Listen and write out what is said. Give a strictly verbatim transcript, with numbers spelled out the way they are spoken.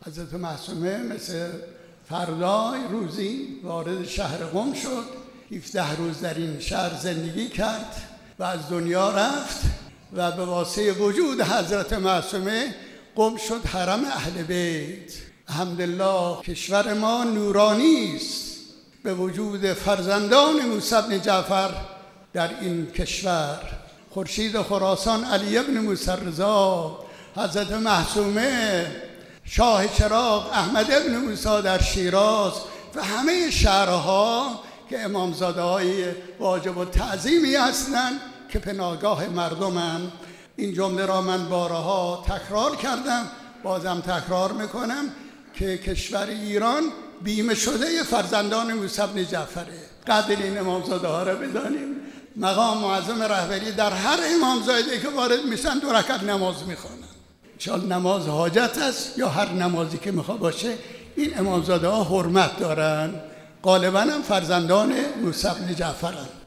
حضرت معصومه مثل فردای روزی وارد شهر قم شد، هفده روز در این شهر زندگی کرد و از دنیا رفت و به واسطه وجود حضرت معصومه قم شد حرم اهل بیت. الحمدلله کشور ما نورانی است به وجود فرزندان موسی بن جعفر در این کشور. خورشید خراسان علی بن موسی رضا، حضرت معصومه، شاه چراغ احمد بن موسی در شیراز و همه شهرها که امامزاده های واجب و تعظیمی هستند که پناهگاه مردمند. این جمله را من بارها تکرار کردم، بازم تکرار میکنم که کشور ایران بیمه شده فرزندان موسی بن جعفره. قدر این امامزاده ها را بدانیم. مقام معظم رهبری در هر امامزاده که وارد میشن دو رکعت نماز میخوانن. انشاءالله نماز حاجت است یا هر نمازی که میخوا باشه، این امامزاده ها حرمت دارن. غالبا هم فرزندان موسی بن جعفرن.